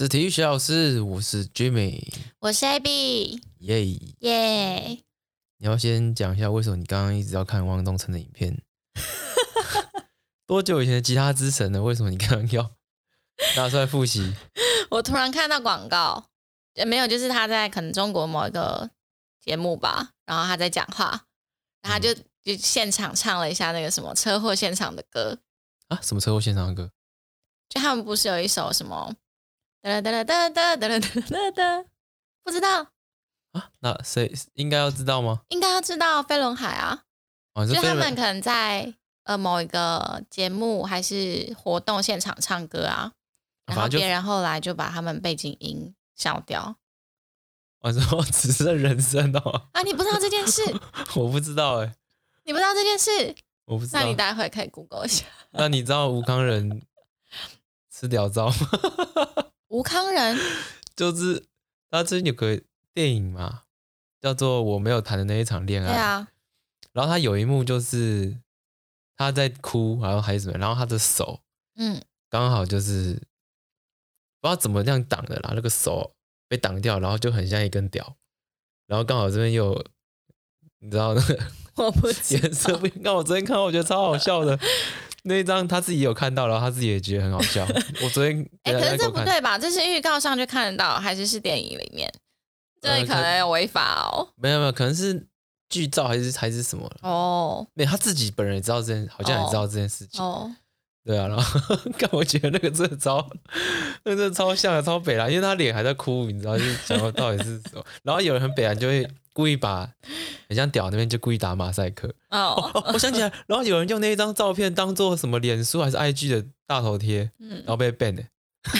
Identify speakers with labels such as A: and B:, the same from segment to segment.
A: 是体育学老师，我是 Jimmy，
B: 我是 AB，
A: 耶
B: 耶！
A: 你要先讲一下为什么你刚刚一直要看汪东城的影片？多久以前的吉他之神呢？为什么你刚刚要拿出来复习？
B: 我突然看到广告，没有，就是他在可能中国某一个节目吧，然后他在讲话，然后他就现场唱了一下那个什么车祸现场的歌
A: 啊？什么车祸现场的歌？
B: 就他们不是有一首什么哒哒哒哒哒哒哒哒哒，不知道
A: 啊？那谁应该要知道吗？
B: 应该要知道飞轮海啊，
A: 哦，
B: 就他们可能在某一个节目还是活动现场唱歌啊，然后别人后来就把他们背景音消掉。
A: 我说只剩人生哦。
B: 啊，你不知道这件事？
A: 我不知道哎。
B: 你不知道这件事？
A: 我不知道。
B: 那你待会可以 Google 一下。
A: 那你知道吴康仁吃屌招吗？
B: 吴康仁
A: 就是他最近有个电影嘛，叫做《我没有谈的那一场恋爱》。
B: 对啊。
A: 然后他有一幕就是他在哭，然后还是什么，然后他的手，刚好就是不知道怎么样挡的啦，那个手被挡掉，然后就很像一根屌，然后刚好这边又有，你知道那个
B: 我不知道
A: 颜色不一样。我昨天看到我觉得超好笑的。那一张他自己有看到，然后他自己也觉得很好笑。我昨天
B: 可是这不对吧？这是预告上就看得到，还是电影里面？这可能有违法哦。
A: 没有，可能是剧照还是什么
B: 哦。
A: 没有，他自己本人也知道好像也知道这件事情。
B: 哦。
A: 对啊，然后看我觉得那个真的超像的，超北蓝，因为他脸还在哭，你知道，就是想到到底是什么。然后有人很北蓝就会故意把很像屌那边就故意打马赛克。我想起来，然后有人用那一张照片当做什么脸书还是 IG 的大头贴，然后被 ban 了。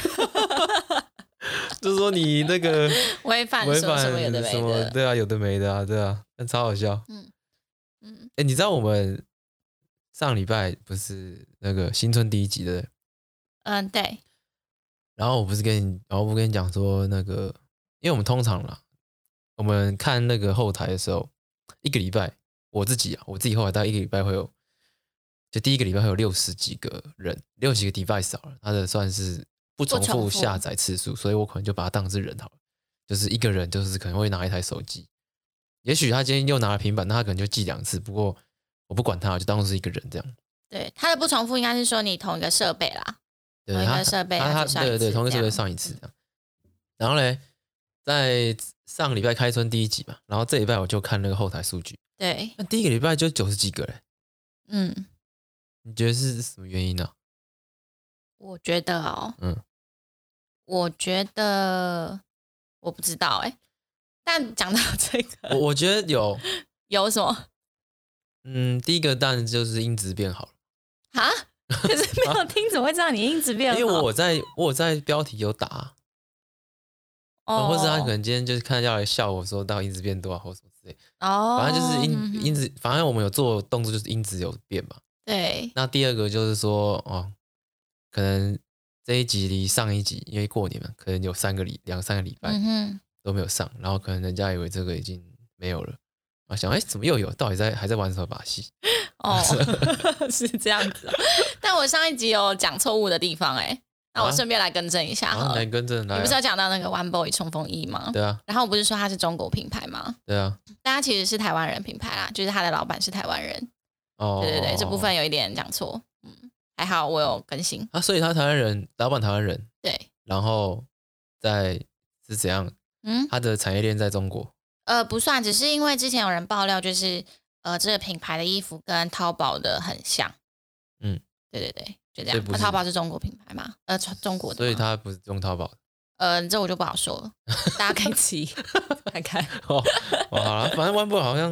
A: 就是说你那个
B: 违反什么有的没的，
A: 对啊，有的没的啊，对啊，但超好笑。你知道我们上礼拜不是那个新春第一集的？
B: 对。
A: 然后我不跟你讲说那个，因为我们通常啦，我们看那个后台的时候，一个礼拜我自己后来大概一个礼拜会有，就第一个礼拜会有60几个人，60几个 device 好了，它的算是不重复下载次数，所以我可能就把它当是人好了，就是一个人就是可能会拿一台手机，也许他今天又拿了平板，那他可能就记2次，不过我不管他，我就当作是一个人这样。
B: 对，他的不重复应该是说你同一个设备啦，同一个设备
A: 对，同一个设备上一次这样。然后呢，在上个礼拜开春第一集嘛，然后这礼拜我就看那个后台数据，
B: 对，
A: 那第一个礼拜就90几个嘞。你觉得是什么原因呢？
B: 我觉得我觉得我不知道但讲到这个，
A: 我觉得
B: 有什么？
A: 第一个当然就是音质变好了。
B: 啊？可是没有听，怎么会知道你音质变好？
A: 因为我在标题有打，或是他可能今天就是看要来笑我说到音质变多啊，或什么之类。反正就是音质，反正我们有做动作，就是音质有变嘛。
B: 对。
A: 那第二个就是说，可能这一集离上一集，因为过年嘛，可能有2、3个礼拜都没有上，然后可能人家以为这个已经没有了，我想怎么又有？到底还在玩什么把戏？
B: 是这样子。但我上一集有讲错误的地方那我顺便来更正一下好了。
A: 来更正来。
B: 你不是有讲到那个 One Boy 冲锋衣吗？
A: 对啊。
B: 然后我不是说它是中国品牌吗？
A: 对啊。
B: 但它其实是台湾人品牌啦，就是他的老板是台湾人。对，这部分有一点讲错。还好我有更新
A: 所以他台湾人，老板台湾人。
B: 对。
A: 然后是怎样？他的产业链在中国？
B: 不算，只是因为之前有人爆料，就是这个品牌的衣服跟淘宝的很像。对，就这样。淘宝是中国品牌吗？中国的。
A: 所以他不是用淘宝
B: 的。这我就不好说了，大家可以自己看看。
A: 好了，反正 One Boy 好像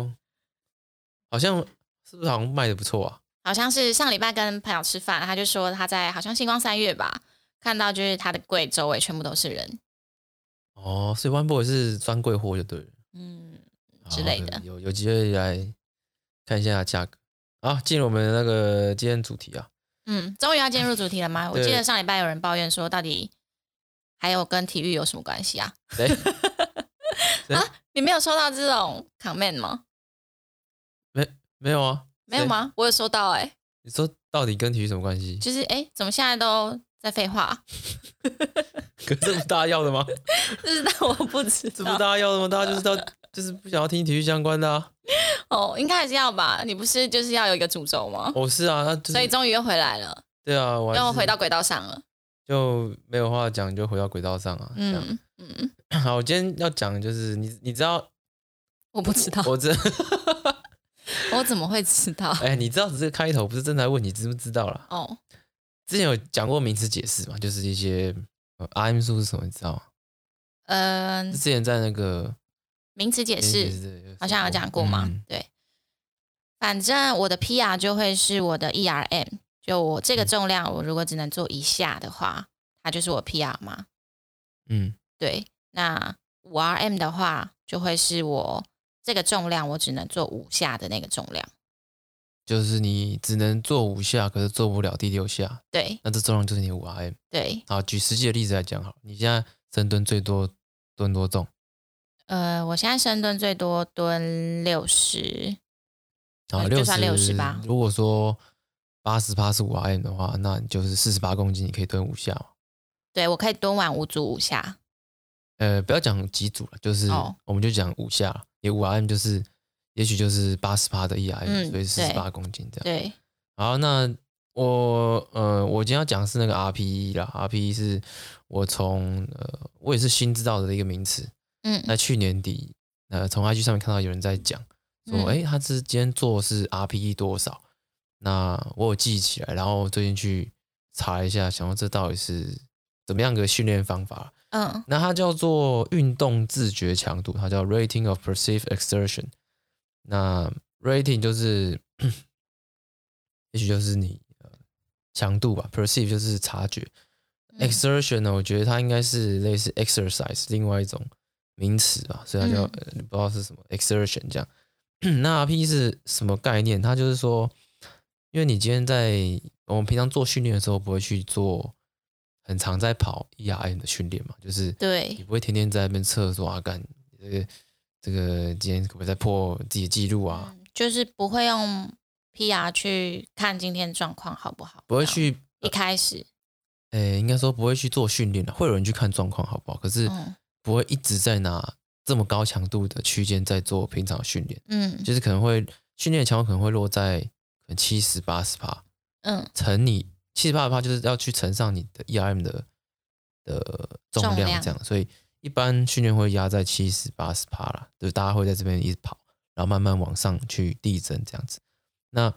A: 是不是好像卖的不错啊？
B: 好像是上礼拜跟朋友吃饭，他就说他在好像星光3月吧，看到就是他的柜周围全部都是人。
A: 所以 One Boy 是专柜货就对了。
B: 之类的。
A: 有机会来看一下价格。好，进入我们那个今天主题啊。
B: 终于要进入主题了吗？我记得上礼拜有人抱怨说，到底还有跟体育有什么关系啊？你没有收到这种 comment 吗？
A: 没有啊。
B: 没有吗？我有收到
A: 你说到底跟体育什么关系？
B: 就是怎么现在都在废话？
A: 可是这不是大家要的吗？
B: 不知道，我不知
A: 这不是
B: 道。
A: 大家要的吗？大家就是不想要听体育相关的啊。
B: 哦，应该还是要吧？你不是就是要有一个主轴吗？
A: 哦，是啊，
B: 所以终于又回来了，
A: 对啊，我
B: 又回到轨道上了。
A: 就没有话讲，就回到轨道上啊。好，我今天要讲的就是你知道？
B: 我不知道，
A: 我
B: 我怎么会知道？
A: 你知道这个开头不是真的在问你知不知道啦？
B: 哦，
A: 之前有讲过名词解释嘛，就是一些RM 数是什么，你知道吗？之前在那个
B: 名词解释好像有讲过嘛。对，反正我的 PR 就会是我的 ERM， 就我这个重量，我如果只能做1下的话，它就是我 PR 嘛。对。那5RM 的话，就会是我这个重量我只能做5下的那个重量。
A: 就是你只能做5下，可是做不了第6下。
B: 对。
A: 那这重量就是你5RM。
B: 对。
A: 好，举实际的例子来讲好，你现在深蹲最多蹲多重？
B: 我现在深蹲最多蹲60。
A: 好，
B: 就算60吧。
A: 如果说80%是5RM 的话，那你就是48公斤，你可以蹲5下嘛。
B: 对，我可以蹲完5组5下。
A: 不要讲几组了，就是我们就讲5下了。你5RM 就是也许就是80%的 ERM，所以48公斤这样。
B: 对。
A: 好，那我今天要讲的是那个 RPE 啦。RPE 是我也是新知道的一个名词。在去年底，从 IG 上面看到有人在讲说，他今天做的是 RPE 多少？那我有记起来，然后最近去查一下，想说这到底是怎么样的训练方法？那它叫做运动自觉强度，它叫 Rating of Perceived Exertion。那 Rating 就是也许就是你强度吧 ，Perceive 就是察觉，Exertion 呢，我觉得它应该是类似 exercise 另外一种名词吧，所以它叫不知道是什么 exertion 这样。那 RPE 是什么概念？它就是说，因为你今天我们平常做训练的时候不会去做很常在跑 ERM 的训练嘛，就是你不会天天在那边测说啊，干这个今天可不可以再破自己的记录啊？
B: 就是不会用 PR 去看今天状况好不好，
A: 不会去
B: 一开始，
A: 应该说不会去做训练了，会有人去看状况好不好？可是不会一直在拿这么高强度的区间在做平常训练，就是可能会训练的强度可能会落在可能70-80%，乘你70-80%就是要去乘上你的 ERM 的重量这样，所以一般训练会压在70-80%啦，就是大家会在这边一直跑，然后慢慢往上去递增这样子。那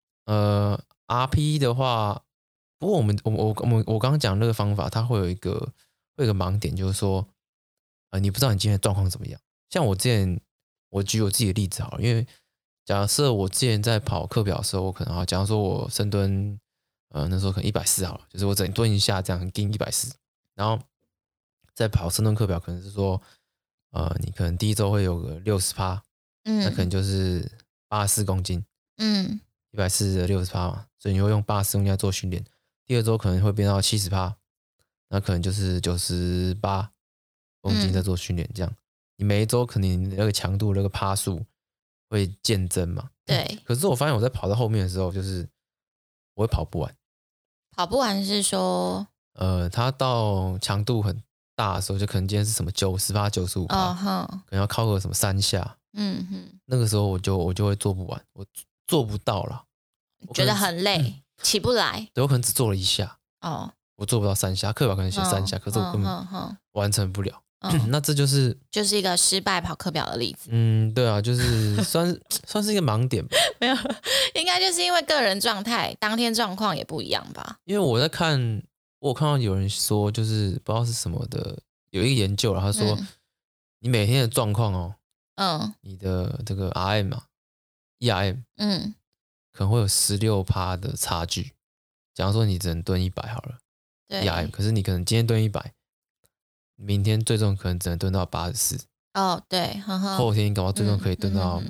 A: RPE 的话，不过我刚刚讲那个方法，它会有一个盲点，就是说你不知道你今天的状况怎么样。像我之前，我举我自己的例子好了，因为假设我之前在跑课表的时候，我可能假如说我深蹲那时候可能140好了，就是我整蹲一下这样很硬140，然后在跑深蹲课表可能是说你可能第一周会有个60%，那可能就是84公斤，140的60%嘛，所以你会用84公斤来做训练。第二周可能会变到70%，那可能就是98公斤在做训练，这样你每一周可能那个强度那个趴数会渐增嘛。
B: 对。
A: 可是我发现我在跑到后面的时候，就是我会跑不完。
B: 跑不完是说，
A: 它到强度很大的时候，就可能今天是什么90%、95%，可能要靠个什么3下，那个时候我就会做不完，我做不到了，
B: 觉得很累，起不来。
A: 对，我可能只做了1下，我做不到3下，课表可能写3下，可是我根本完成不了。那这就是
B: 一个失败跑课表的例子。
A: 对啊，就是算是一个盲点吧。
B: 没有，应该就是因为个人状态，当天状况也不一样吧。
A: 因为我有看到有人说，就是不知道是什么的，有一个研究，然后他说你每天的状况你的这个 RM 嘛 ，ERM，可能会有16%的差距。假如说你只能蹲100好了，对 ERM， 可是你可能今天蹲100。明天最重可能只能蹲到84。
B: 对，
A: 后天搞到最重可以蹲到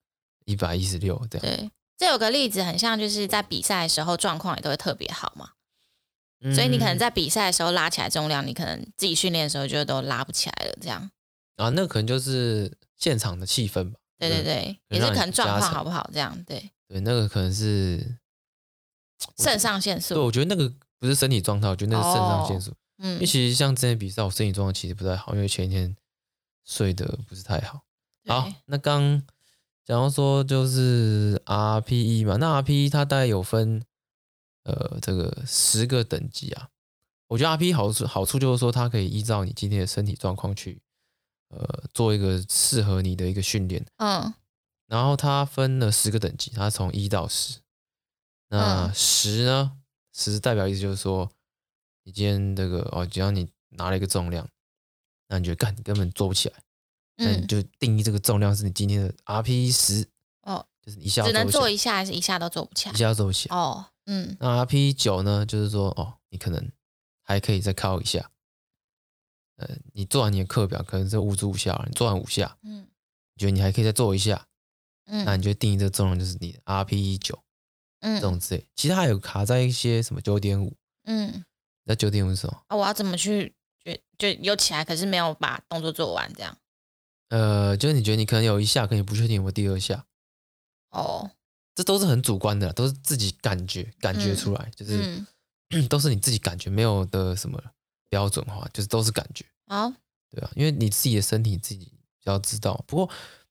A: 116这样。
B: 对，这有个例子很像，就是在比赛的时候状况也都会特别好嘛。所以你可能在比赛的时候拉起来重量，你可能自己训练的时候就都拉不起来了，这样。
A: 那可能就是现场的气氛吧。
B: 对，也是可能状况好不好这样。对，
A: 那个可能是
B: 肾上腺素。
A: 对，我觉得那个不是身体状态，我觉得那是肾上腺素。 因为其实像之前比赛，我身体状况其实不太好，因为前一天睡得不是太好。好，那刚讲到说就是 RPE 嘛，那 RPE 它大概有分这个10个等级啊。我觉得 RPE 好处就是说，它可以依照你今天的身体状况去做一个适合你的一个训练。然后它分了10个等级，它从1到10。那10呢，10代表意思就是说，你今天这个只要你拿了一个重量，那你觉得你根本做不起来，那你就定义这个重量是你今天的 RPE 10。就是一下
B: 只能做一下，还是一下都做不起来？
A: 一下都做不起来。那 RPE 9呢，就是说你可能还可以再靠一下。你做完你的课表可能是5组5下，你做完5下，你觉得你还可以再做一下，那你就定义这个重量就是你的 RPE 9。这种之类，其实它有卡在一些什么9.5。那9.5是什么？
B: 我要怎么去就有起来，可是没有把动作做完，这样？
A: 就是你觉得你可能有一下，可你不确定有没有第2下。这都是很主观的，都是自己感觉出来，就是都是你自己感觉，没有的什么标准化，就是都是感觉。对啊，因为你自己的身体自己比较知道。不过，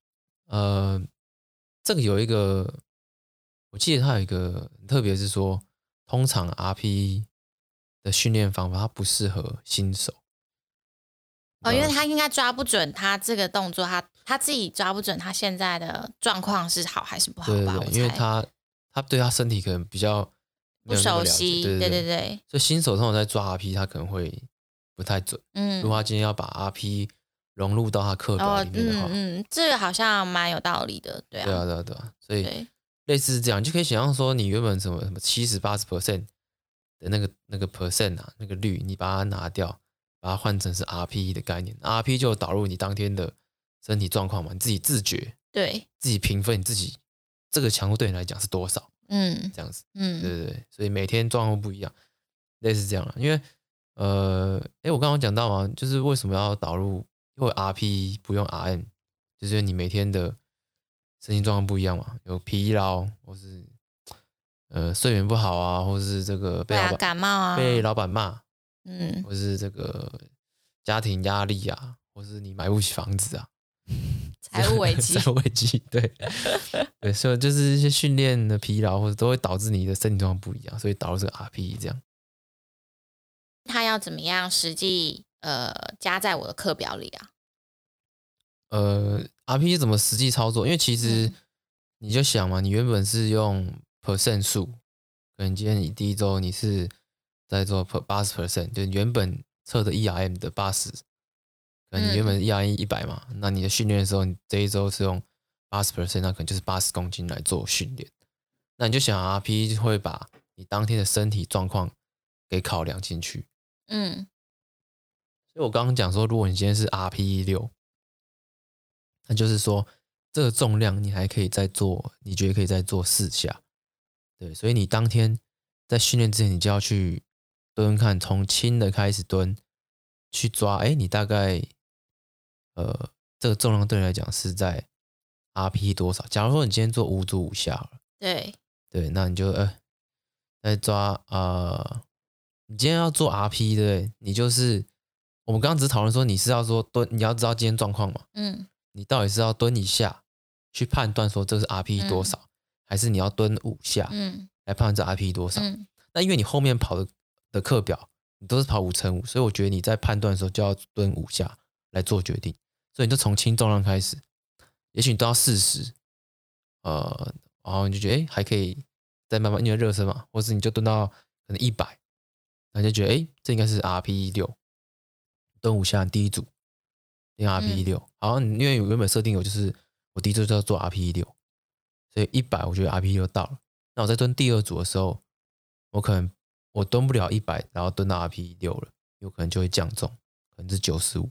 A: 这个有一个。我记得它有一个特别是说，通常 RPE 的训练方法它不适合新手。
B: 因为他应该抓不准他这个动作，他自己抓不准他现在的状况是好还是不好吧？
A: 对，因为他对他身体可能比较
B: 不熟悉，对。
A: 所以新手通常在抓 RPE，他可能会不太准。如果他今天要把 RPE 融入到他课表里面的话，
B: 这个好像蛮有道理的，对啊。
A: 所以。类似是这样，你就可以想象说，你原本什么70-80% 的那个 percent 啊，那个率，你把它拿掉，把它换成是 RPE 的概念 ，RPE 就导入你当天的身体状况嘛，你自己自觉，
B: 对，
A: 自己评分你自己这个强度对你来讲是多少，这样子，对，所以每天状况不一样，类似这样了。因为我刚刚讲到嘛，就是为什么要导入，因为 RPE 不用 RM， 就是你每天的身体状况不一样嘛，有疲劳，或是睡眠不好啊，或是这个被
B: 感冒啊，
A: 被老板骂，或是这个家庭压力啊，或是你买不起房子啊，
B: 财务危机，
A: 对对，所以就是一些训练的疲劳，或者都会导致你的身体状况不一样，所以导致这个 RPE 这样。
B: 他要怎么样实际加在我的课表里啊
A: ？RPE 怎么实际操作？因为其实你就想嘛，你原本是用 percent 数，可能今天你第一周你是在做 80%， 就原本测的 ERM 的80，可能你原本 ERM 100嘛，那你的训练的时候，你这一周是用80%，那可能就是80公斤来做训练。那你就想 RPE 会把你当天的身体状况给考量进去。所以我刚刚讲说，如果你今天是 RPE 6，那就是说这个重量你还可以再做，你觉得可以再做4下。对，所以你当天在训练之前，你就要去蹲看，从轻的开始蹲，去抓，你大概这个重量对你来讲是在 RPE 多少？假如说你今天做5组5下好了，对，那你就再抓你今天要做 RPE 对不对？你就是我们刚刚只是讨论说你是要说蹲，你要知道今天状况嘛，你到底是要蹲1下去判断说这是 RPE 多少，还是你要蹲5下来判断这 RPE 多少？那因为你后面跑的课表你都是跑5×5，所以我觉得你在判断的时候就要蹲5下来做决定，所以你就从轻重量开始，也许你都要40，然后你就觉得还可以再慢慢因为热身嘛，或是你就蹲到可能100，那你就觉得这应该是 RPE 6，蹲5下第一组练 RPE 6，好，因为原本设定有就是我第一组就要做 RPE 6，所以100我觉得 RPE 6到了，那我在蹲第2组的时候，我可能我蹲不了100，然后蹲到 RPE 6了，有可能就会降重，可能是95，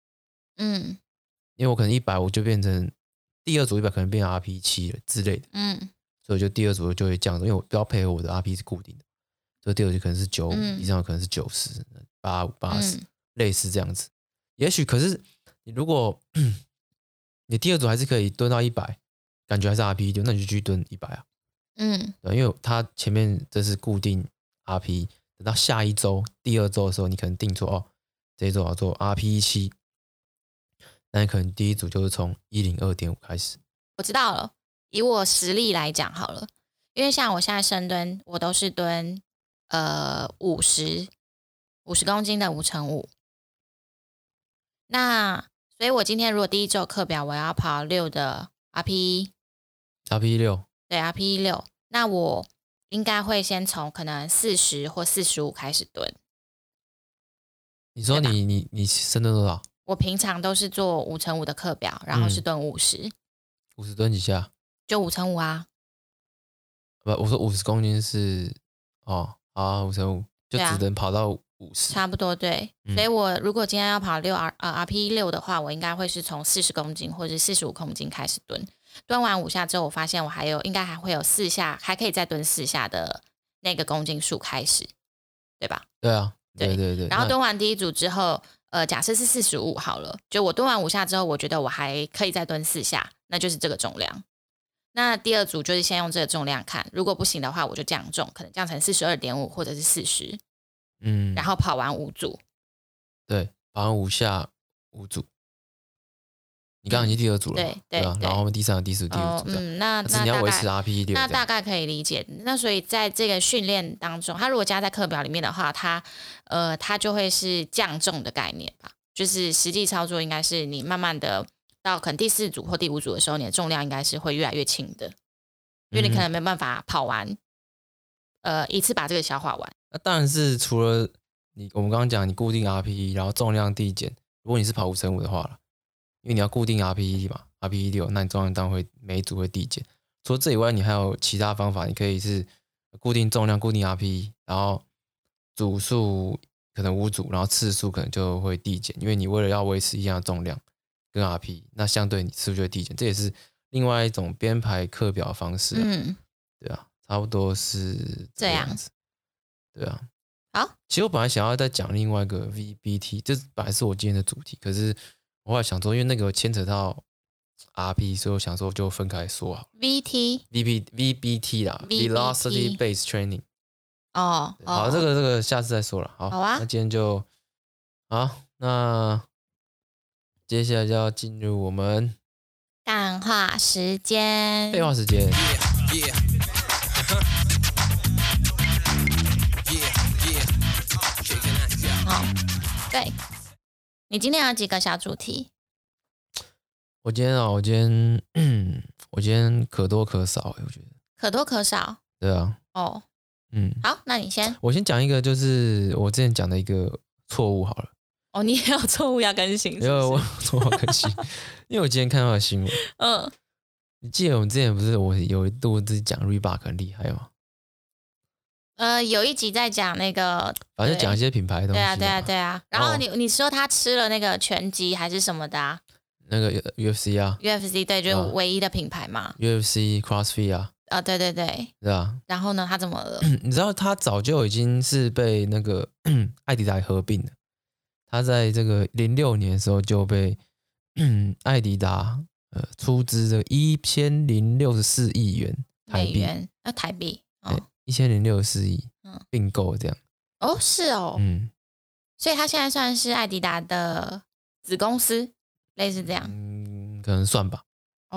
A: 因为我可能100我就变成第2组100可能变成 RPE 7了之类的，所以我就第2组就会降重，因为我不要配合我的 RPE 是固定的，所以第2组可能是95，以上可能是90、85、80，类似这样子。也许可是你如果你第2组还是可以蹲到100，感觉还是 RPE 6，那你就继续蹲100啊。对，因为它前面这是固定 RPE， 等到下一周第2周的时候，你可能定做这一周要做 RP17，那你可能第一组就是从 102.5 开始。
B: 我知道了，以我实力来讲好了，因为像我现在深蹲，我都是蹲50公斤的5×5。那所以我今天如果第一周课表我要跑6的
A: RP16，
B: 对 RP16，那我应该会先从可能40或45开始蹲。
A: 你说你深蹲多少？
B: 我平常都是做5×5的课表，然后是蹲50。
A: 50蹲几下？
B: 就5×5啊。
A: 不，我说50公斤是5×5，就只能跑到50，
B: 差不多对。所以我如果今天要跑RP6的话，我应该会是从40公斤或者是45公斤开始蹲。蹲完5下之后，我发现我应该还会有4下，还可以再蹲4下的那个公斤数开始，对吧？
A: 对啊，对。
B: 然后蹲完第一组之后，假设是45好了，就我蹲完5下之后，我觉得我还可以再蹲4下，那就是这个重量。那第2组就是先用这个重量看，如果不行的话，我就降重，可能降成 42.5 或者是40，然后跑完5组。
A: 对，跑完5下5组。你刚刚已经第2组了，对吧？然后后面第3、第4、第5组，
B: 那
A: 你要维持 RP16，
B: 那大概可以理解。那所以在这个训练当中，它如果加在课表里面的话，它就会是降重的概念吧。就是实际操作应该是你慢慢的到可能第4组或第5组的时候，你的重量应该是会越来越轻的，因为你可能没办法跑完，一次把这个消化完。
A: 那当然是除了我们刚刚讲你固定 RP1，然后重量递减。如果你是跑5×5的话了，因为你要固定 RP1 嘛 ，RP16，那你重量当然会每一组会递减。除了这以外，你还有其他方法，你可以是固定重量、固定 RP1，然后组数可能5组，然后次数可能就会递减，因为你为了要维持一样的重量跟 RP， 那相对你次数就会递减，这也是另外一种编排课表的方式。对啊，差不多是这样子。对啊，
B: 好，
A: 其实我本来想要再讲另外一个 VBT， 这本来是我今天的主题，可是我后来想说，因为那个牵扯到 RP， 所以我想说就分开说好。VBT 啦 ，Velocity Based Training。好，这个下次再说了。好啊，那今天就好，那接下来就要进入我们
B: 干话时间。
A: 废话时间。
B: 对，你今天有几个小主题？
A: 我今天可多可少，我觉得
B: 可多可少。
A: 对啊。
B: 好，那你先。
A: 我先讲一个，就是我之前讲的一个错误好了。
B: 你也有错误要更新是不是？
A: 因为我错误要更新，因为我今天看到的新闻。你记得我们之前不是我有一度自己讲 Reebok 很厉害吗？
B: 有一集在讲那个，
A: 反正讲一些品牌的东西。
B: 对啊。然后你说他吃了那个拳击还是什么的啊？
A: 那个 UFC 啊
B: ，UFC 对，就是唯一的品牌嘛。
A: UFC CrossFit 啊。
B: 对。
A: 对啊。
B: 然后呢，他怎么了？
A: 你知道他早就已经是被那个艾迪达合并了。他在这个06年的时候就被艾迪达出资这个1064亿元台币。
B: 台币。
A: 对，1064亿并购这样。
B: 是哦。所以他现在算是艾迪达的子公司，类似这样。
A: 可能算吧。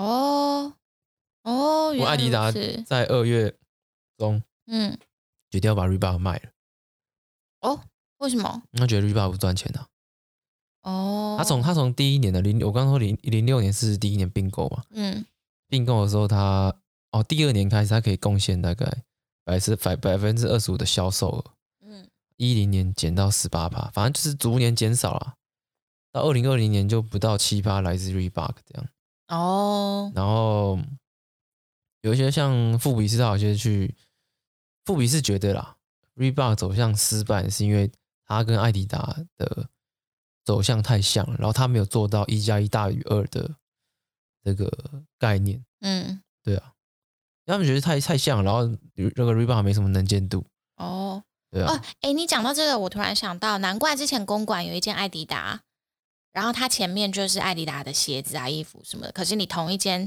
B: 原来
A: 艾迪达在2月中决定要把 Reebok 卖了。
B: 为什么？
A: 他觉得 Reebok 不赚钱的。他从第一年的我刚说06年是第一年并购嘛。并购的时候他第2年开始他可以贡献大概25%的销售额。10年减到18%，反正就是逐年减少了。到2020年就不到7%来自 Reebok 这样。然后有一些像富比士，他有些富比士觉得啦 ，Reebok 走向失败是因为他跟艾迪达的走向太像了，然后他没有做到1+1大于2的这个概念。对啊，他们觉得太像了，然后那个 Reebok 没什么能见度。对啊。
B: 你讲到这个，我突然想到，难怪之前公馆有一件艾迪达，然后它前面就是艾迪达的鞋子啊、衣服什么的，可是你同一间，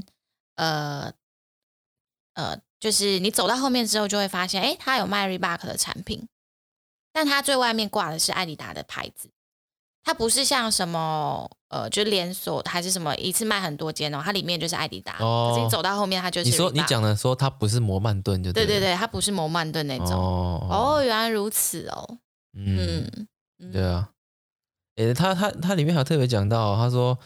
B: 就是你走到后面之后就会发现，它有卖 Reebok 的产品， 但它最外面挂的是艾迪达的牌子，它不是像什么就连锁还是什么一次卖很多间哦，它里面就是艾迪达，可是你走到后面它就是 Reebok。
A: 你讲的说它不是摩曼顿就对了。
B: 对对对，它不是摩曼顿那种。哦，原来如此哦。
A: 对啊。他里面还有特别讲到，他说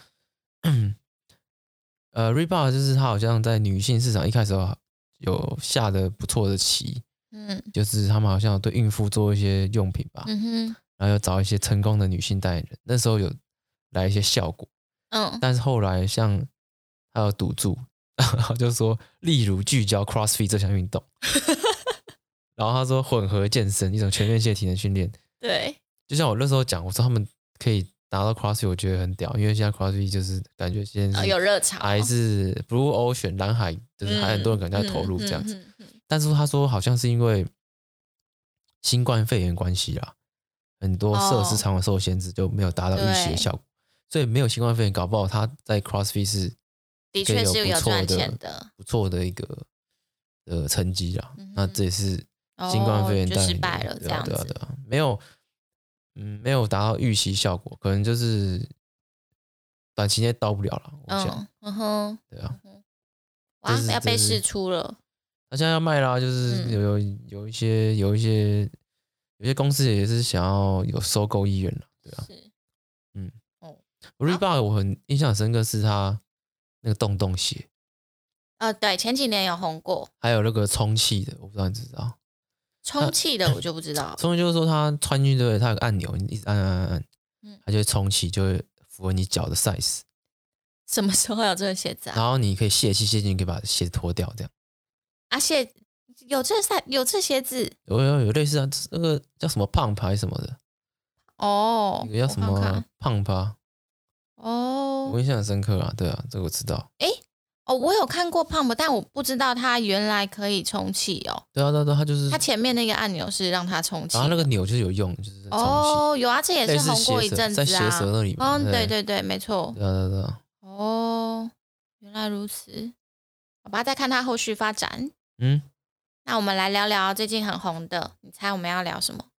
A: Reebok 就是他好像在女性市场一开始有下的不错的棋，就是他们好像有对孕妇做一些用品吧，然后有找一些成功的女性代言人，那时候有来一些效果，但是后来像他有赌注，就是说例如聚焦 CrossFit 这项运动，然后他说混合健身，一种全面性体能训练，
B: 对，
A: 就像我那时候讲，我说他们可以达到 CrossFit， 我觉得很屌，因为现在 CrossFit 就是感觉现在是
B: 有热潮，
A: 还是 Blue Ocean 蓝海，就是还很多人可能在投入这样子。但是他说好像是因为新冠肺炎关系啦，很多设施场馆受限制，就没有达到预期的效果，所以没有新冠肺炎，搞不好他在 CrossFit 是
B: 的确是有赚钱的，
A: 不错的一个成绩啦。那这也是新冠肺炎带来的，
B: 就失败了这样子，
A: 对啊，没有达到预期效果，可能就是短期内到不了了。我想，对啊，
B: 哇，要被释出了。
A: 他现在要卖啦，就是有一些公司也是想要有收购意愿了，对啊。Reebok 我很印象很深刻是他那个洞洞鞋，
B: 对，前几年有红过，
A: 还有那个充气的，我不知道你知道。
B: 充气的我就不知道。
A: 充气就是说它穿进去，它有个按钮，你一直按，它就会充气，就会符合你脚的 size。
B: 什么时候有这个鞋子啊？
A: 然后你可以卸气，你可以把鞋子脱掉，这样。
B: 有这鞋子？
A: 有类似啊，那个叫什么Pump还是什么的？
B: 哦，
A: 有个叫什么Pump啊？
B: 哦，
A: 我印象很深刻啊，对啊，这个我知道。
B: 我有看过 Pump， 但我不知道它原来可以充气哦。
A: 对啊，它就是
B: 它前面那个按钮是让它充气，
A: 然后那个钮就是有用，就是充气。
B: 有啊，这也是红过一阵子啊，
A: 在鞋舌那里嘛。
B: 对，没错。
A: 对啊。
B: 原来如此。好吧，再看它后续发展。那我们来聊聊最近很红的，你猜我们要聊什么？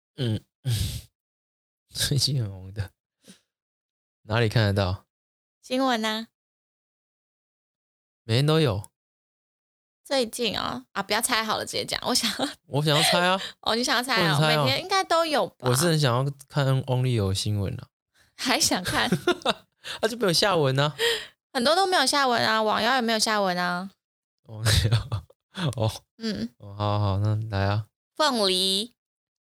A: 最近很红的，哪里看得到？
B: 新闻啊，
A: 每天都有。
B: 最近不要猜好了，直接讲。我想
A: 要猜啊。
B: 你想要猜啊？每天应该都有吧？
A: 我是很想要看 Only 有新闻啊。
B: 还想看？
A: 他就没有下文啊。
B: 很多都没有下文啊，网妖也没有下文啊。
A: 好，那来啊。
B: 凤梨。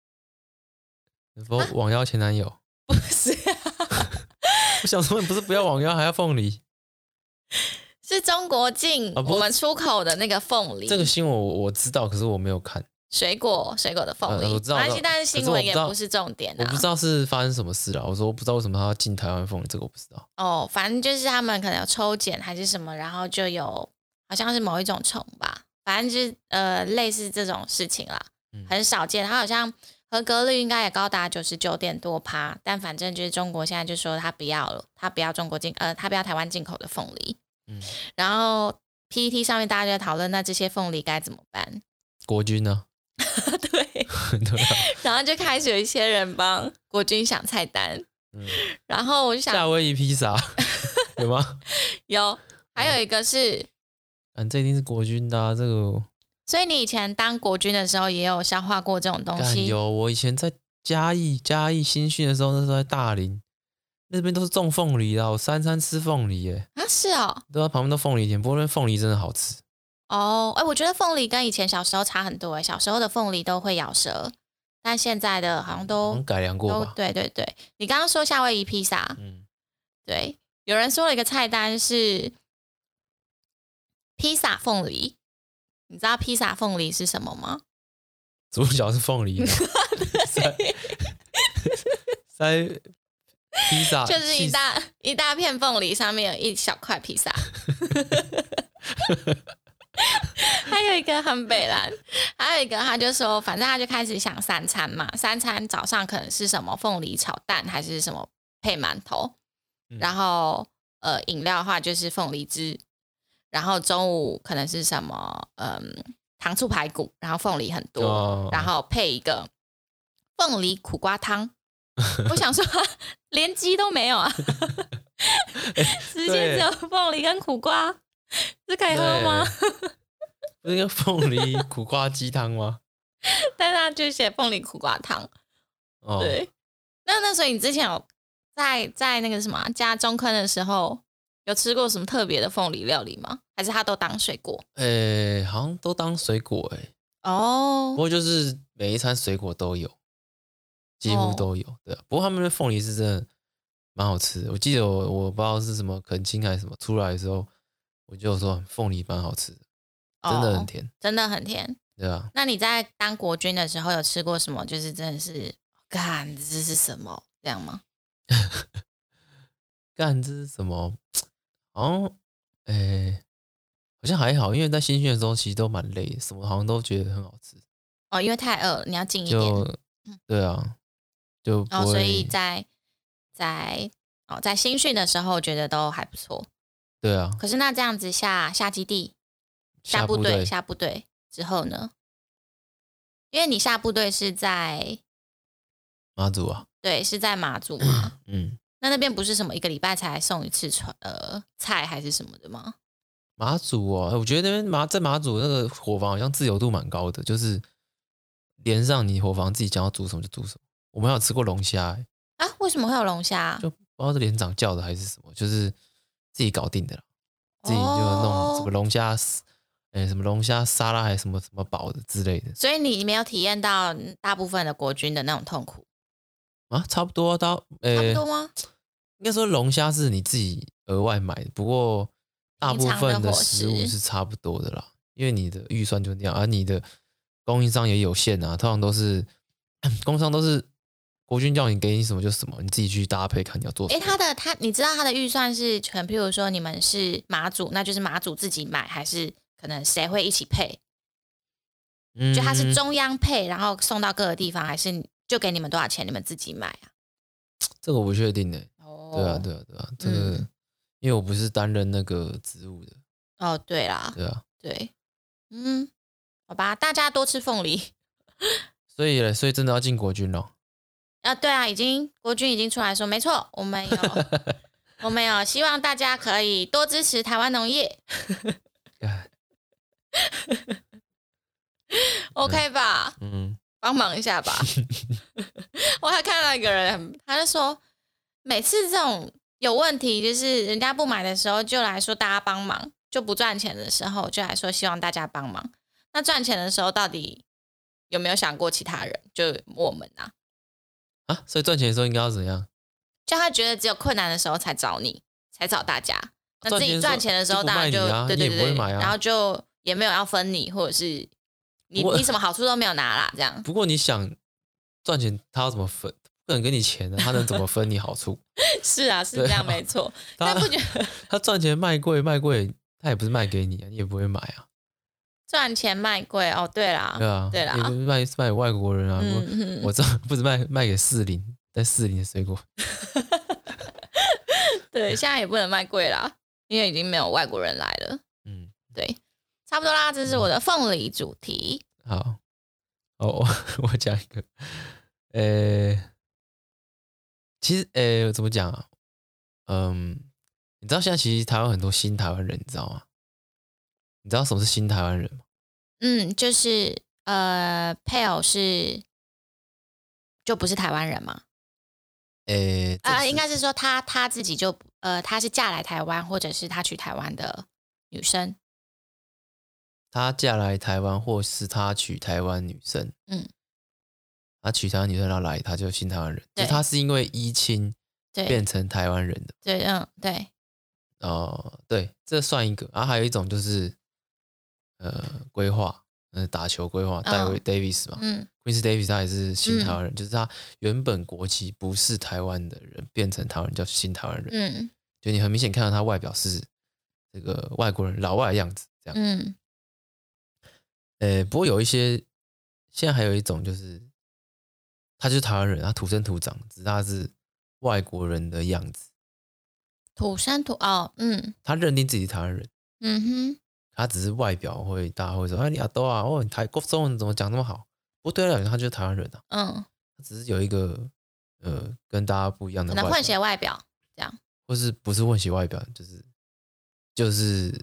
A: 网妖前男友？
B: 不是
A: 我想说你不是不要网妖还要凤梨？
B: 是中国进我们出口的那个凤梨。
A: 这个新闻我知道，可是我没有看。
B: 水果的凤梨，
A: 我知道，
B: 但是新闻也不是重点啊。
A: 我不知道是发生什么事了。我说我不知道为什么他要进台湾凤梨，这个我不知道。
B: 反正就是他们可能有抽检还是什么，然后就有好像是某一种虫吧，反正就是类似这种事情啦，很少见。它好像合格率应该也高达99%多，但反正就是中国现在就说他不要了，他不要他不要台湾进口的凤梨。然后 PTT 上面大家就在讨论，那这些凤梨该怎么办？
A: 国军呢？
B: 对对啊。然后就开始有一些人帮国军想菜单。然后我就想
A: 夏威夷披萨有吗？
B: 有，还有一个是，
A: 这一定是国军的这个。
B: 所以你以前当国军的时候也有消化过这种东西？
A: 有，我以前在嘉义新训的时候，那时候在大林那边都是种凤梨的，我3餐吃凤梨耶。
B: 是哦。
A: 对啊，旁边都凤梨田，不过那凤梨真的好吃。
B: 我觉得凤梨跟以前小时候差很多。小时候的凤梨都会咬舌，但现在的好像都
A: 改良过吧？
B: 对，你刚刚说夏威夷披萨，对，有人说了一个菜单是披萨凤梨，你知道披萨凤梨是什么吗？
A: 主角是凤梨塞披萨，
B: 就是一大片凤梨，上面有一小块披萨。还有一个很北蓝，还有一个他就说，反正他就开始想3餐嘛，3餐早上可能是什么凤梨炒蛋，还是什么配馒头，然后饮料的话就是凤梨汁，然后中午可能是什么糖醋排骨，然后凤梨很多，然后配一个凤梨苦瓜汤。我想说连鸡都没有啊，直接只有凤梨跟苦瓜，是可以喝吗？
A: 不是个凤梨苦瓜鸡汤吗？
B: 但是他就写凤梨苦瓜汤。
A: 哦，
B: 对，那所以你之前有在那个什么加中坑的时候，有吃过什么特别的凤梨料理吗？还是他都当水果？
A: 好像都当水果不
B: 哦，
A: 过就是每一餐水果都有，几乎都有，对啊。不过他们的凤梨是真的蛮好吃的。我记得我不知道是什么恳亲还是什么出来的时候，我就有说凤梨蛮好吃的，真的很甜，
B: 真的很甜。
A: 对啊。
B: 那你在当国军的时候有吃过什么？就是真的是，干这是什么这样吗？
A: 干这是什么？好像好像还好，因为在新训的时候其实都蛮累的，什么好像都觉得很好吃。
B: 哦，因为太饿了，你要近一点。
A: 对啊，就不会。
B: 所以在新训的时候，觉得都还不错。
A: 对啊。
B: 可是那这样子下基地、下部队之后呢？因为你下部队是在
A: 马祖啊。
B: 对，是在马祖嘛。
A: 嗯。
B: 那边不是什么1个礼拜才送一次菜还是什么的吗？
A: 马祖我觉得那边在马祖那个伙房好像自由度蛮高的，就是连上你伙房自己想要煮什么就煮什么。我们还有吃过龙虾
B: 啊？为什么会有龙虾？
A: 就不知道是连长叫的还是什么，就是自己搞定的啦，自己就弄什么龙虾，什么龙虾沙拉还是什么什么煲的之类的。
B: 所以你没有体验到大部分的国军的那种痛苦
A: 啊？差不多差
B: 不多吗？
A: 应该说龙虾是你自己额外买的，不过大部分的食物是差不多的啦，因为你的预算就那样，而你的供应商也有限啊，通常都是供应商都是国军叫你给你什么就什么，你自己去搭配看你要做什么。
B: 你知道他的预算是可能，譬如说你们是马祖，那就是马祖自己买，还是可能谁会一起配？就他是中央配，然后送到各个地方，还是就给你们多少钱，你们自己买啊？
A: 这个我不确定对啊，这个因为我不是担任那个职务的。
B: 哦，对啦，
A: 对啊，
B: 对，好吧，大家多吃凤梨。
A: 所以真的要进国军了。
B: 对啊，国军已经出来说，没错，我们有希望大家可以多支持台湾农业。OK 吧？帮忙一下吧。我还看到一个人，他就说，每次这种有问题，就是人家不买的时候，就来说大家帮忙；就不赚钱的时候，就来说希望大家帮忙。那赚钱的时候，到底有没有想过其他人？就我们啊。
A: 所以赚钱的时候应该要怎样？
B: 就他觉得只有困难的时候才找你，才找大家。那自己赚钱的时候，当然就对，然后就也没有要分你，或者是你什么好处都没有拿啦，这样。
A: 不过你想赚钱，他要怎么分？不能给你钱他能怎么分你好处？
B: 是啊，是这样没错。他不觉得
A: 他赚钱卖贵，他也不是卖给你你也不会买啊。
B: 赚钱卖贵哦，对啦，
A: 对啦，也不是卖给外国人啊。我知道不是卖给士林，在士林的水果。
B: 对，现在也不能卖贵啦，因为已经没有外国人来了。对，差不多啦，这是我的凤梨主题。
A: 好，我讲一个，其实怎么讲啊？你知道现在其实台湾很多新台湾人，你知道吗？你知道什么是新台湾人吗？
B: 就是配偶就不是台湾人吗？应该是说他自己就他是嫁来台湾，或者是他娶台湾的女生。
A: 他嫁来台湾，或是他娶台湾女生。他娶台湾女生然后来，他就新台湾人。就他是因为依亲变成台湾人的。
B: 对，对。
A: 对，这算一个。然后还有一种就是规划，打球规划，戴维 Davis 嘛，Quincy Davis 他也是新台湾人，就是他原本国籍不是台湾的人，变成台湾人叫新台湾人。就你很明显看到他外表是这个外国人老外的样子，这样。不过有一些现在还有一种就是他就是台湾人，他土生土长，只是他是外国人的样子。
B: 土生土
A: 他认定自己是台湾人。他只是外表大家会说，你阿多啊，你台国中文怎么讲那么好？不对了，他就是台湾人啊。 他只是有一个跟大家不一样的外表，
B: 可能混血外表这样，
A: 或是不是混血外表，就是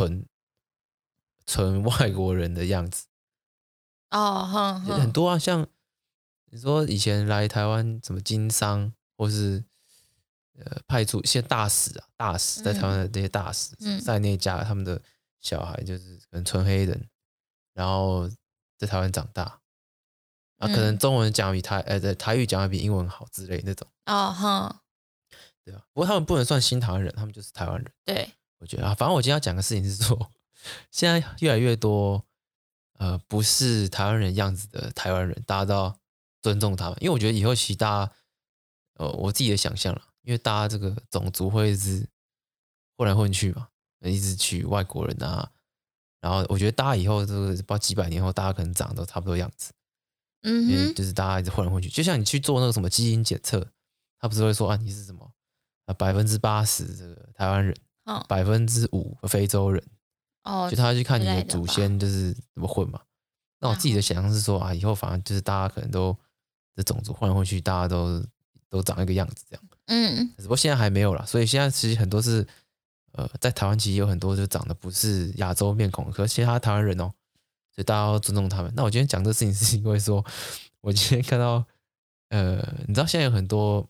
A: 纯外国人的样子。
B: 哦，哼哼，
A: 很多啊，像你说以前来台湾什么经商，或是派出一些大使在台湾的这些大使，塞内加尔他们的小孩就是可能纯黑人，然后在台湾长大，可能中文讲比台语讲的比英文好之类那种。
B: 哦，哼，
A: 对啊，不过他们不能算新台湾人，他们就是台湾人。
B: 对，
A: 我觉得啊，反正我今天要讲的事情是说，现在越来越多不是台湾人样子的台湾人，大家都要尊重他们，因为我觉得以后其实大家我自己的想象啦，因为大家这个种族会一直混来混去嘛，一直娶外国人啊，然后我觉得大家以后这个不知道几百年后，大家可能长得都差不多样子，因为就是大家一直混来混去，就像你去做那个什么基因检测，他不是会说啊你是什么80%这个台湾人，5%非洲人，就他去看你的祖先就是怎么混嘛。那我自己的想象是说啊，以后反正就是大家可能都这种族混来混去，大家都长一个样子这样。只不过现在还没有啦，所以现在其实很多是在台湾其实有很多就长得不是亚洲面孔，可是其他台湾人哦，所以大家要尊重他们。那我今天讲这个事情是因为说，我今天看到你知道现在有很多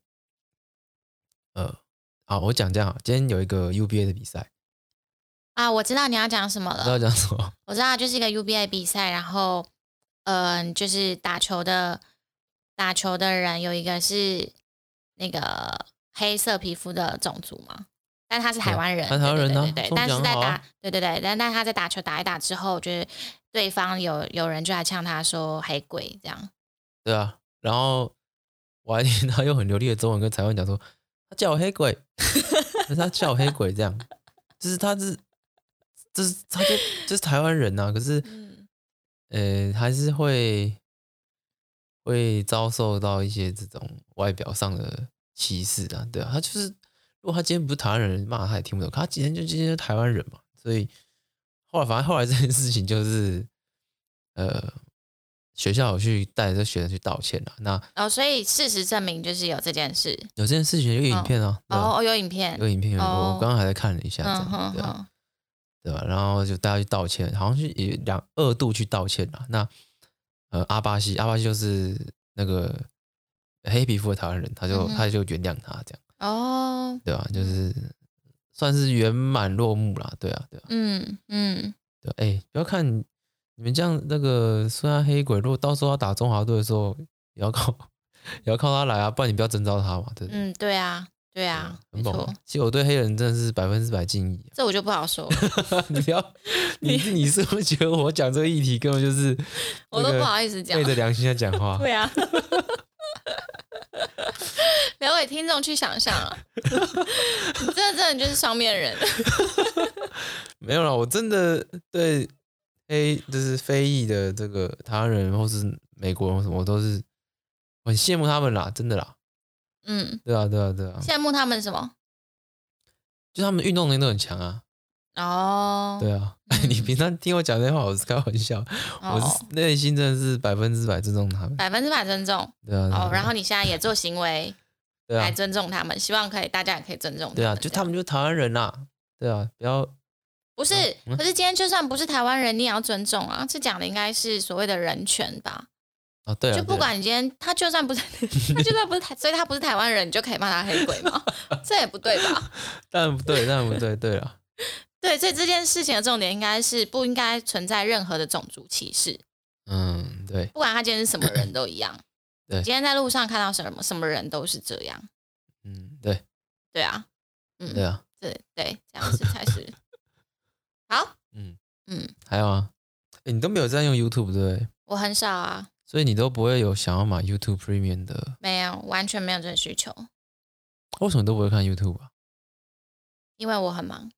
A: 好，我讲这样，今天有一个 UBA 的比赛
B: 啊，我知道你要讲什么了。
A: 知道讲什么？
B: 我知道，就是一个 UBA 比赛，然后就是打球的人有一个是那个黑色皮肤的种族嘛，但他是台湾人，
A: 台湾人啊，
B: 对，但是在打，对，但他在打球打一打之后，就是对方有人就来呛他说黑鬼这样。
A: 对啊，然后我还听他用很流利的中文跟台湾讲说，他叫我黑鬼，他叫我黑鬼这样，就是他就是台湾人啊，可是还是会遭受到一些这种外表上的歧视啊，对啊，他就是如果他今天不是台湾人，骂他也听不懂，可他今天是台湾人嘛，所以反正后来这件事情就是学校有去带着学生去道歉了。那
B: 所以事实证明就是有这件事，
A: 有这件事情，有影片啊。
B: 有影片，
A: 我刚刚还在看了一下，对吧？然后就大家去道歉，好像是2度去道歉了。那阿巴西就是那个黑皮肤的台湾人，他就原谅他这样。对吧？就是算是圆满落幕啦。对啊。对，不要看你们这样那个虽然黑鬼，如果到时候要打中华队的时候，也要靠他来啊，不然你不要征召他嘛，对不对？
B: 对啊，
A: 很猛。其实我对黑人真的是100%敬意，
B: 这我就不好说。
A: 你不要，你是不是觉得我讲这个议题根本就是
B: 我都不好意思讲，
A: 昧着良心在讲话？
B: 对啊，留给听众去想象啊。你真的就是双面人。
A: 没有啦，我真的对就是非裔的这个台湾人或是美国人什么，我都是很羡慕他们啦，真的啦。对啊。
B: 羡慕他们什么？
A: 就他们运动能力都很强啊。对啊。你平常听我讲这话，我是开玩笑，我是内心真的是100%尊重他们
B: ，100%尊重。
A: 对啊。
B: 然后你现在也做行为来尊重他们，希望大家也可以尊重他们。
A: 对啊，就他们就是台湾人啦。对啊，不要。
B: 不是，可是今天就算不是台湾人，你也要尊重啊。这讲的应该是所谓的人权吧？
A: 对啊。
B: 就不管你今天他就算不是所以他不是台湾人，你就可以骂他黑鬼吗？这也不对吧？
A: 当然不对，对啊。
B: 对，所以这件事情的重点应该是不应该存在任何的种族歧视。
A: 对，
B: 不管他今天是什么人都一样。
A: 对，
B: 今天在路上看到什么人都是这样。
A: 对。
B: 对啊。
A: 对啊。
B: 对，这样子才是好。
A: 还有啊，你都没有在用 YouTube 对不对？
B: 我很少啊。
A: 所以你都不会有想要买 YouTube Premium 的？
B: 没有，完全没有这个需求。
A: 为什么都不会看 YouTube 啊？
B: 因为我很忙。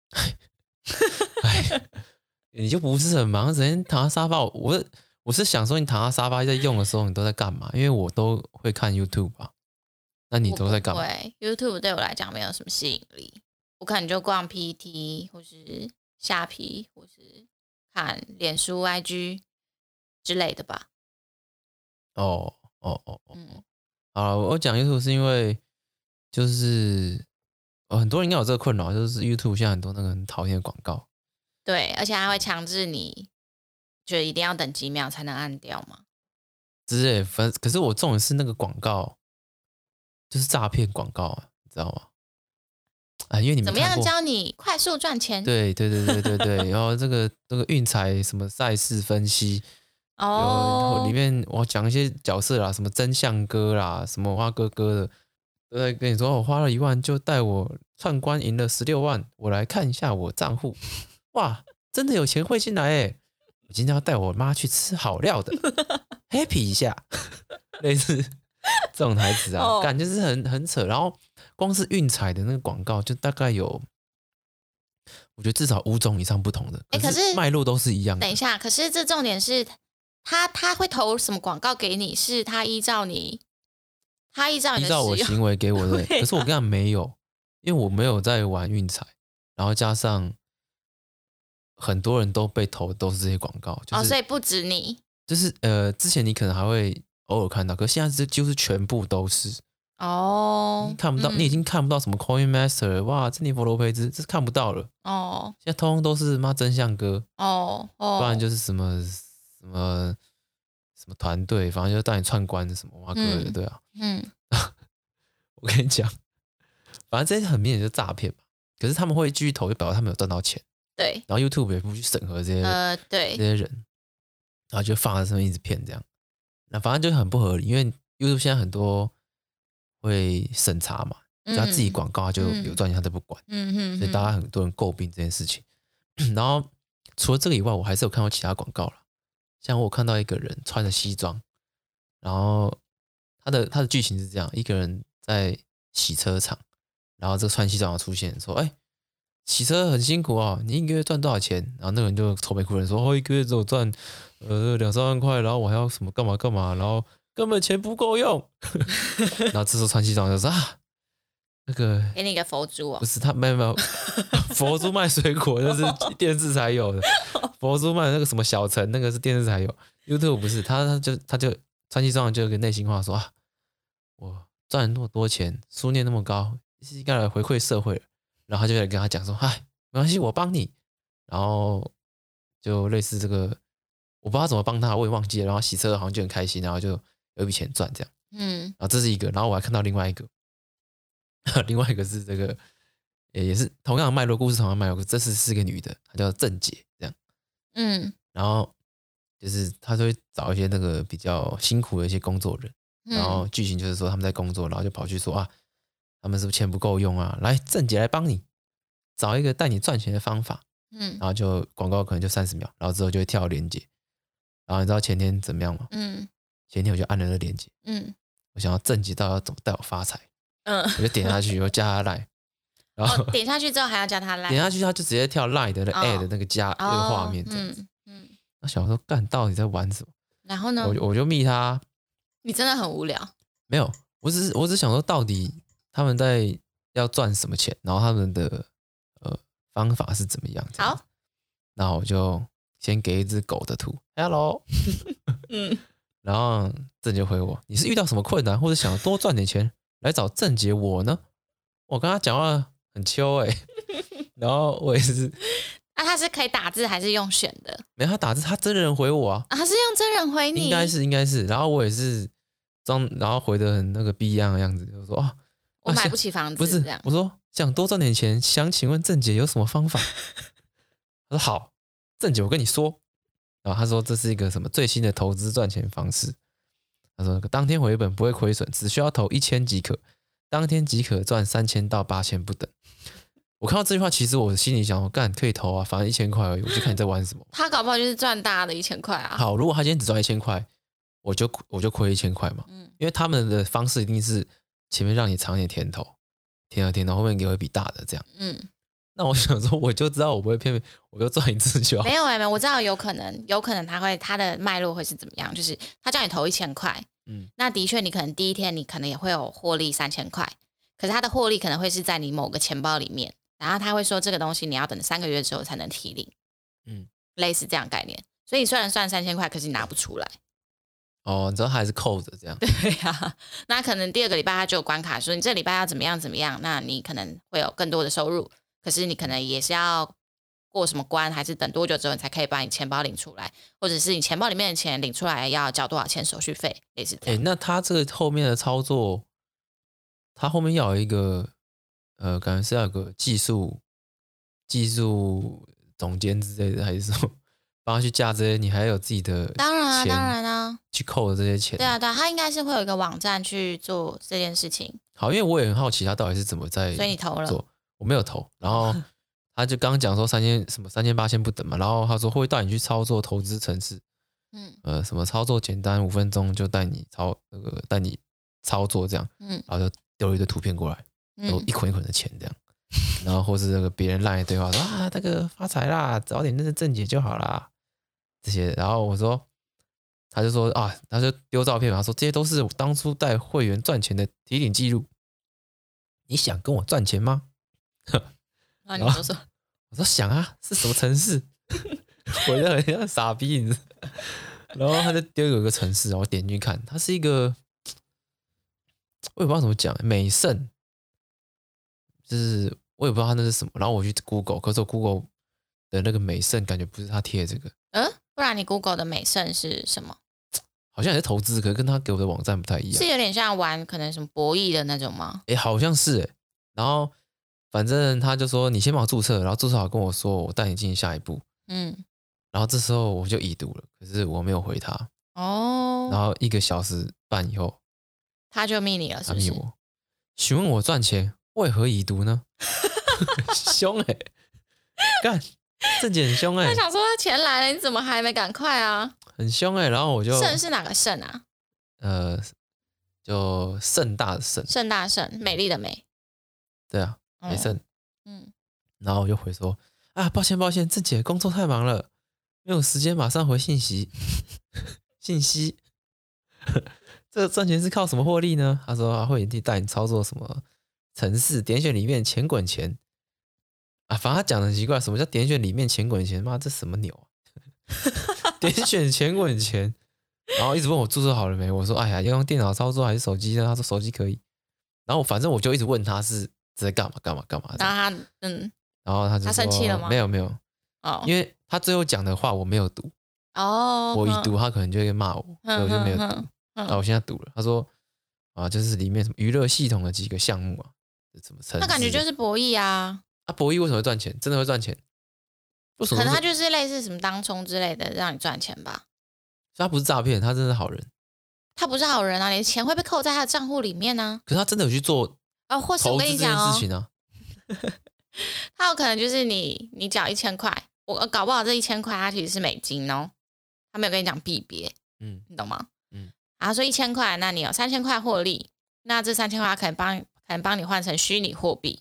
A: 你就不是很忙，整天躺在沙发。我是想说，你躺在沙发在用的时候，你都在干嘛？因为我都会看 YouTube 啊。那你都在干嘛？
B: 对 YouTube 对我来讲没有什么吸引力，我可能就逛 PT 或是虾皮，或是看脸书 IG 之类的吧。
A: 哦哦哦，好了，我讲 YouTube 是因为就是很多人应该有这个困扰，就是 YouTube 现在很多那个很讨厌的广告。
B: 对，而且还会强制你，就一定要等几秒才能按掉嘛。
A: 之类，可是我重点是那个广告，就是诈骗广告啊，你知道吗？啊，因为你
B: 怎么样
A: 没看过，
B: 教你快速赚钱？
A: 对对对对对对，然后这个运彩什么赛事分析，有里面我讲一些角色啦，什么真相哥啦，什么花哥哥的，都在跟你说我花了1万就带我串关赢了16万，我来看一下我账户，哇，真的有钱汇进来诶，我今天要带我妈去吃好料的，happy 一下，类似这种台词啊，感觉是很扯。然后光是运彩的那个广告，就大概有，我觉得至少5种以上不同的，可是脉络都是一样的。
B: 等一下，可是这重点是他会投什么广告给你？是他依照你的
A: 我行为给我的。可是我跟他没有，因为我没有在玩运彩，然后加上很多人都被投都是这些广告，就是
B: 所以不止你，
A: 就是之前你可能还会偶尔看到，可是现在就是全部都是你看不到，你已经看不到什么 Coin Master 哇，珍妮佛罗培兹，这是看不到了现在通通都是妈真相哥不然就是什么团队，反正就带你串关什么哇哥的，对啊，我跟你讲，反正这些很明显就是诈骗嘛。可是他们会继续投，就表示他们有赚到钱。
B: 对，
A: 然后 YouTube 也不去审核这些
B: 对
A: 这些人，然后就放在上面一直骗这样。那反正就很不合理，因为 YouTube 现在很多会审查嘛，就他自己广告他就有赚钱他都不管，所以大家很多人诟病这件事情。然后除了这个以外，我还是有看到其他广告啦，像我有看到一个人穿着西装，然后他的剧情是这样：一个人在洗车场，然后这个穿西装的出现说：“哎，洗车很辛苦哦，你一个月赚多少钱？”然后那个人就愁眉苦脸说：“一个月只有赚2-3万块，然后我还要什么干嘛干嘛，然后根本钱不够用。”然后这时候穿西装就说：“啊，那个
B: 给你一个佛珠哦。”
A: 不是他没有佛珠卖水果，那是电视才有的。佛珠卖那个什么小城，那个是电视才有。YouTube 不是，他就穿西装就有个内心话说：“啊，我赚了那么多钱，书念那么高，是应该来回馈社会了。”然后他就来跟他讲说：“嗨，没关系，我帮你。”然后就类似这个，我不知道怎么帮他，我也忘记了。然后洗车好像就很开心，然后就有一笔钱赚这样。然后这是一个，然后我还看到另外一个，另外一个是这个，也是同样的脉络故事，同样的脉络，这是个女的，她叫郑姐这样。然后就是她就会找一些那个比较辛苦的一些工作人，然后剧情就是说他们在工作，然后就跑去说啊，他们是不是钱不够用啊？来，郑姐来帮你找一个带你赚钱的方法。然后就广告可能就30秒，然后之后就会跳连结。然后你知道前天怎么样吗？前天我就按了那个连结。我想要郑姐到底要怎么带我发财。我就点下去，我加他 line， 然后
B: 点下去之后还要加他 line，
A: 点下去他就直接跳 line 的那 add 那个加那个画面这样子。那小说干到底在玩什么？
B: 然后呢？
A: 我就密他。
B: 你真的很无聊。
A: 没有，我只想说到底他们在要赚什么钱，然后他们的方法是怎么样。
B: 好，
A: 那我就先给一只狗的图 ，hello， 然后郑杰回我：“你是遇到什么困难，或者想要多赚点钱来找郑杰我呢？”我跟他讲话很秋然后我也是。
B: 他是可以打字还是用选的？
A: 没有，他打字，他真人回我啊。
B: 他是用真人回你？
A: 应该是。然后我也是然后回的很那个逼样的样子，就说：“
B: 我买不起房子。”
A: 不是，我说想多赚点钱，想请问郑姐有什么方法？他说：“好，郑姐，我跟你说。”然后他说这是一个什么最新的投资赚钱方式。他说当天回本不会亏损，只需要投1000即可，当天即可赚3000到8000不等。我看到这句话，其实我心里想，干可以投啊，反正1000块而已，我就看你在玩什么。
B: 他搞不好就是赚大的1000块啊。
A: 好，如果他今天只赚1000块，我就亏1000块嘛。因为他们的方式一定是前面让你尝点甜头，甜头，后面给我一笔大的这样。那我想说，我就知道我不会骗，我就赚一次就好。
B: 没有，我知道有可能他的脉络会是怎么样，就是他叫你投1000块，那的确你可能第一天你可能也会有获利3000块，可是他的获利可能会是在你某个钱包里面，然后他会说这个东西你要等3个月之后才能提领，类似这样概念。所以虽然算3000块，可是你拿不出来。
A: 哦，你知道他还是扣着这样。
B: 对呀，那可能第2个礼拜他就有关卡说你这礼拜要怎么样怎么样，那你可能会有更多的收入，可是你可能也是要过什么关，还是等多久之后你才可以把你钱包领出来，或者是你钱包里面的钱领出来要交多少钱手续费，类似这样。
A: 那他这个后面的操作，他后面要有一个感觉是要有个技术总监之类的，还是说帮他去架这些，你还有自己的
B: 当然啊，
A: 钱
B: 当然啊，
A: 去扣这些钱。
B: 对啊，对啊，他应该是会有一个网站去做这件事情。
A: 好，因为我也很好奇他到底是怎么在做。
B: 所以你投了？
A: 我没有投。然后他就刚刚讲说3800不等嘛，然后他说会带你去操作投资程式，什么操作简单5分钟就带你操作这样，然后就丢了一堆图片过来，有一捆一捆的钱这样。然后或是那个别人赖对话说啊，那个发财啦，早点认识正解就好啦，这些。然后我说，他就说啊，他就丢照片嘛，他说这些都是我当初带会员赚钱的提领记录。你想跟我赚钱吗？
B: 那你说说，
A: 我说想啊，是什么程式？我就很像傻逼，你知道。然后他就丢有一个程式，我点进去看，它是一个我也不知道怎么讲，美盛。就是我也不知道他那是什么，然后我去 Google， 可是我 Google 的那个美盛感觉不是他贴的这个，
B: 不然你 Google 的美盛是什么？
A: 好像也是投资，可是跟他给我的网站不太一样，
B: 是有点像玩可能什么博弈的那种吗？
A: 好像是然后反正他就说你先帮我注册，然后注册好跟我说，我带你进行下一步，然后这时候我就已读了，可是我没有回他，然后1个小时半以后，
B: 他就密你了，是不是？
A: 他密我，询问我赚钱为何已读呢？凶干，正经很凶
B: 他想说钱来了，你怎么还没赶快啊？
A: 很凶然后我就
B: 盛是哪个盛啊？
A: 就盛大的盛，
B: 盛大盛，美丽的美。
A: 对啊，美盛。然后我就回说啊，抱歉，正姐工作太忙了，没有时间马上回信息。这个赚钱是靠什么获利呢？他说会员带你操作什么程式，点选里面钱滚钱啊，反正他讲的很奇怪，什么叫点选里面钱滚钱？妈，这什么鸟啊？点选钱滚钱，然后一直问我注册好了没？我说哎呀，要用电脑操作还是手机呢？他说手机可以。然后反正我就一直问他是在干嘛。
B: 然后
A: 然后他就说
B: 他生气了吗？
A: 没有因为他最后讲的话我没有读我一读他可能就会骂我，所以我就没有读。然后我现在读了，他说啊，就是里面什么娱乐系统的几个项目啊，什么程式，
B: 那感觉就是博弈啊。
A: 博弈为什么会赚钱？真的会赚钱？为什么？
B: 可能他就是类似什么当冲之类的，让你赚钱吧。
A: 所以他不是诈骗，他真的是好人。
B: 他不是好人啊，你的钱会被扣在他的账户里面呢。
A: 可是他真的有去做
B: 或是我跟你讲
A: 投资这件事情啊。
B: 他有可能就是你缴1000块，我搞不好这1000块他其实是美金哦，他没有跟你讲币别，你懂吗？然后说1000块，那你有3000块获利，那这3000块他可能帮你换成虚拟货币，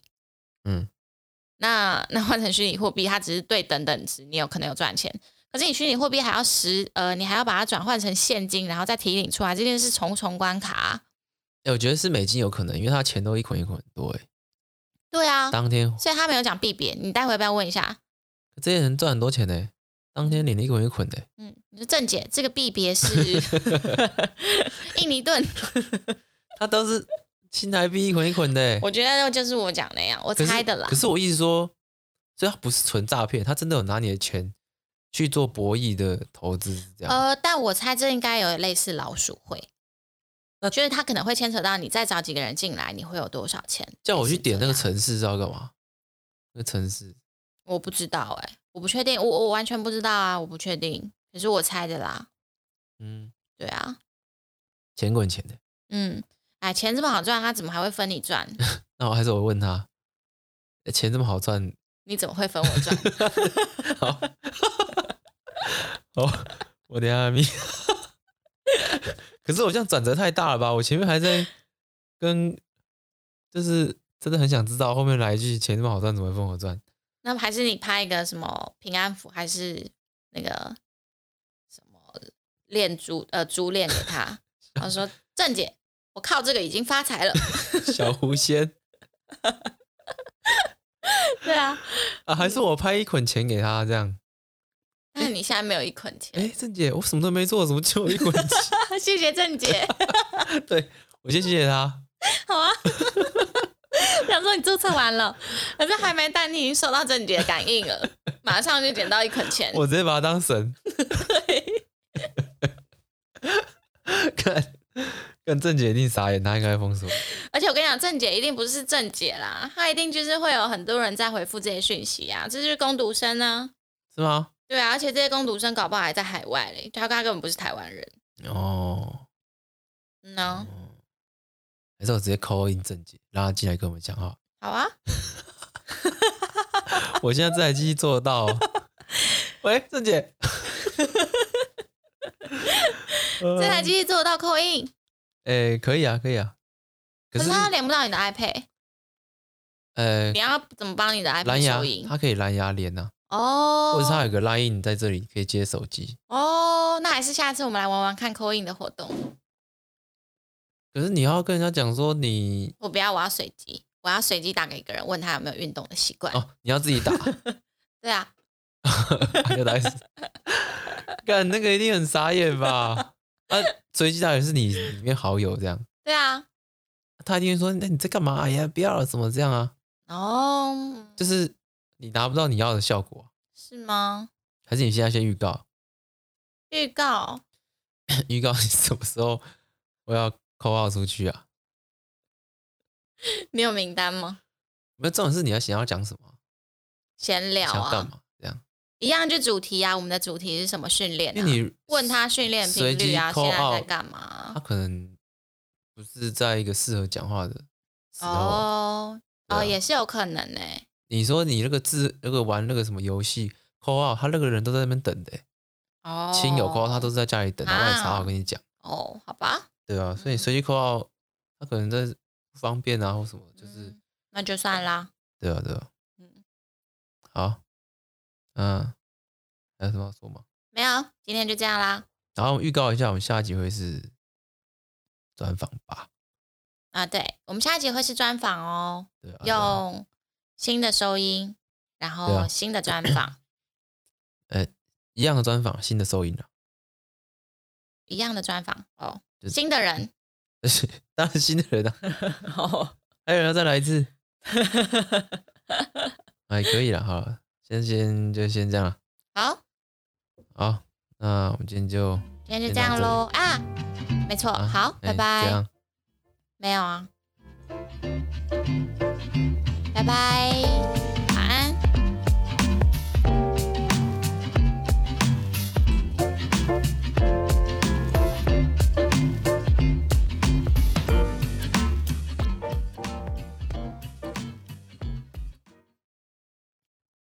B: 那换成虚拟货币，它只是对等值，你有可能有赚钱。可是你虚拟货币还要你还要把它转换成现金，然后再提领出来，这件事重重关卡。
A: 我觉得是美金有可能，因为他钱都一捆一捆很多
B: 对啊，
A: 当天，
B: 所以他没有讲币别，你待会要不要问一下？
A: 这些人赚很多钱呢，当天领了一捆一捆的。
B: 你说郑姐，这个币别是印尼盾，
A: 他都是新台币一捆一捆的。
B: 我觉得就是我讲那样，我猜的啦。
A: 可是我意思说，所以他不是纯诈骗，他真的有拿你的钱去做博弈的投资，这样。
B: 但我猜这应该有类似老鼠会，我觉得他可能会牵扯到你再找几个人进来，你会有多少钱？
A: 叫我去点那个程式是要干嘛？那个程式
B: 我不知道我不确定，我完全不知道啊，我不确定，可是我猜的啦。对啊，
A: 钱滚钱的。
B: 钱这么好赚，他怎么还会分你赚？
A: 那还是我问他，钱这么好赚，
B: 你怎么会分我赚？
A: 好，我等一下咪。可是我这样转折太大了吧？我前面还在就是真的很想知道后面来一句钱这么好赚，怎么会分我赚？
B: 那么还是你拍一个什么平安符，还是那个什么珠链给他，然后说郑姐，我靠这个已经发财了。
A: 小狐仙。
B: 对啊，
A: 还是我拍一捆钱给他这样。
B: 但你现在没有一捆钱。
A: 郑姐，我什么都没做，怎么就有一捆钱？
B: 谢谢郑姐。
A: 对，我先谢谢她。
B: 好啊。想说你注册完了，可是还没但你已经收到郑姐的感应了，马上就捡到一捆钱。
A: 我直接把她当神。
B: 对。
A: 看郑姐一定傻眼，她应该封锁。
B: 而且我跟你讲，郑姐一定不是郑姐啦，她一定就是会有很多人在回复这些讯息啊，这就是工读生呢。
A: 是吗？
B: 对啊，而且这些工读生搞不好还在海外嘞，他根本不是台湾人。
A: 哦。
B: No。
A: 还是我直接 call in 郑姐，让她进来跟我们讲话。
B: 好啊。
A: 我现在这台机器做得到。喂，郑姐。
B: 这台机器做得到 call in？
A: 可以啊，可以啊。
B: 可是它连不到你的 iPad。你要怎么帮你的 iPad 收音？
A: 它可以蓝牙连啊。
B: 哦。
A: 或者它有个 Line 在这里可以接手机。
B: 哦，那还是下次我们来玩玩看 call in 的活动。
A: 可是你要跟人家讲说你……
B: 我不要，我要随机，我要随机打给一个人，问他有没有运动的习惯。
A: 哦，你要自己打。
B: 对啊。
A: 又来死。干那个一定很傻眼吧？随机打也是你里面好友这样。
B: 对啊。
A: 他一定会说：“那你在干嘛？哎呀，不要了，怎么这样啊？”
B: 哦。
A: 就是你拿不到你要的效果。
B: 是吗？
A: 还是你现在先预告？
B: 预告
A: 你什么时候我要call out出去啊？
B: 你有名单吗？
A: 没有，重点是你想要讲什么？
B: 闲聊啊？
A: 想要干嘛？这样
B: 一样就主题啊，我们的主题是什么？训练啊。
A: 因为你
B: 问他训练频率啊，现在在干嘛？
A: 他可能不是在一个适合讲话的时候。
B: 哦，也是有可能呢。
A: 你说你那个玩那个什么游戏 call out，他那个人都在那边等的。
B: 哦。
A: 亲友 call out，他都是在家里等，他帮你查好跟你讲。
B: 哦，好吧。
A: 对啊，所以随机 call out，他可能在不方便啊，或什么，就是
B: 那就算啦。
A: 对啊，对啊。好。还有什么要说吗？
B: 没有，今天就这样啦。
A: 然后预告一下，我们下一集会是专访吧？
B: 对，我们下一集会是专访哦。
A: 对啊。
B: 用新的收音，然后新的专访。
A: 一样的专访，新的收音了。
B: 一样的专访哦，新的人。
A: 当然新的人啊。还有人要再来一次。可以了，好了，就先这样了。好，那我们今天就
B: 这样咯啊，没错。好，拜拜。
A: 这样
B: 没有啊，拜拜。